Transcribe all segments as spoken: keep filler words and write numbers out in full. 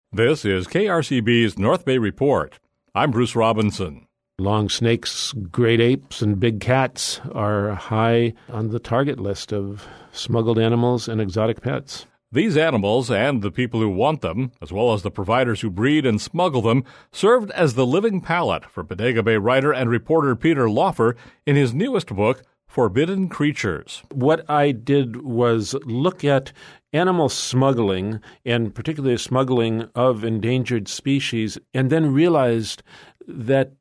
This is K R C B's North Bay Report. I'm Bruce Robinson. Long snakes, great apes, and big cats are high on the target list of smuggled animals and exotic pets. These animals and the people who want them, as well as the providers who breed and smuggle them, served as the living palette for Bodega Bay writer and reporter Peter Laufer in his newest book, Forbidden Creatures. What I did was look at animal smuggling, and particularly smuggling of endangered species, and then realized that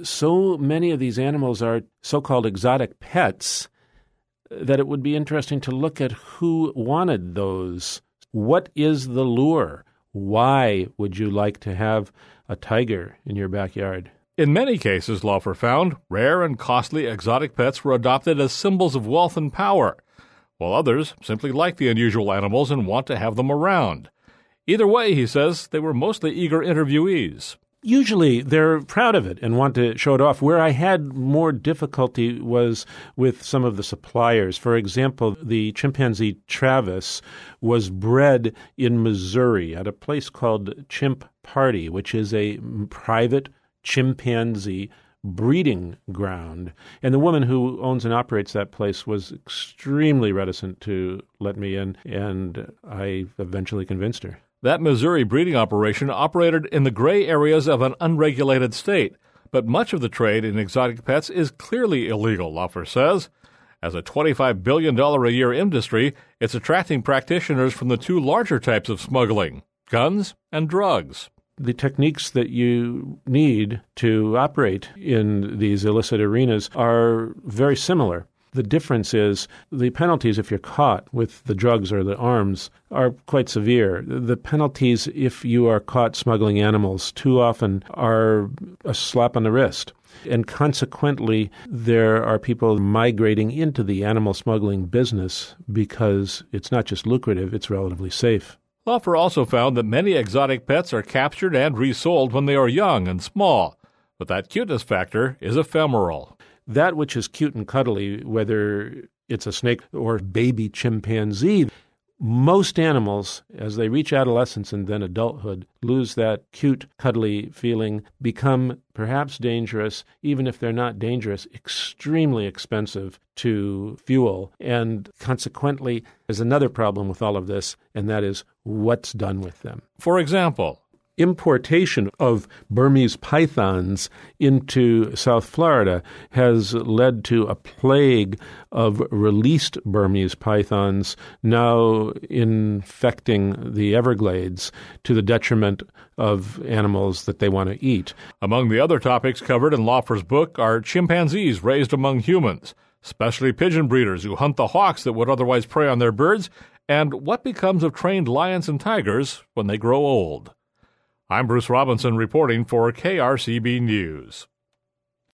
so many of these animals are so-called exotic pets that it would be interesting to look at who wanted those. What is the lure? Why would you like to have a tiger in your backyard? In many cases, Laufer found, rare and costly exotic pets were adopted as symbols of wealth and power, while others simply like the unusual animals and want to have them around. Either way, he says, they were mostly eager interviewees. Usually they're proud of it and want to show it off. Where I had more difficulty was with some of the suppliers. For example, the chimpanzee Travis was bred in Missouri at a place called Chimp Party, which is a private chimpanzee breeding ground. And the woman who owns and operates that place was extremely reticent to let me in, and I eventually convinced her. That Missouri breeding operation operated in the gray areas of an unregulated state, but much of the trade in exotic pets is clearly illegal, Laufer says. As a twenty-five billion dollars a year industry, it's attracting practitioners from the two larger types of smuggling, guns and drugs. The techniques that you need to operate in these illicit arenas are very similar. The difference is the penalties if you're caught with the drugs or the arms are quite severe. The penalties if you are caught smuggling animals too often are a slap on the wrist. And consequently, there are people migrating into the animal smuggling business because it's not just lucrative, it's relatively safe. Laufer also found that many exotic pets are captured and resold when they are young and small, but that cuteness factor is ephemeral. That which is cute and cuddly, whether it's a snake or baby chimpanzee, most animals, as they reach adolescence and then adulthood, lose that cute, cuddly feeling, become perhaps dangerous, even if they're not dangerous, extremely expensive to fuel. And consequently, there's another problem with all of this, and that is what's done with them. For example, importation of Burmese pythons into South Florida has led to a plague of released Burmese pythons now infecting the Everglades to the detriment of animals that they want to eat. Among the other topics covered in Laufer's book are chimpanzees raised among humans, especially pigeon breeders who hunt the hawks that would otherwise prey on their birds, and what becomes of trained lions and tigers when they grow old. I'm Bruce Robinson reporting for K R C B News.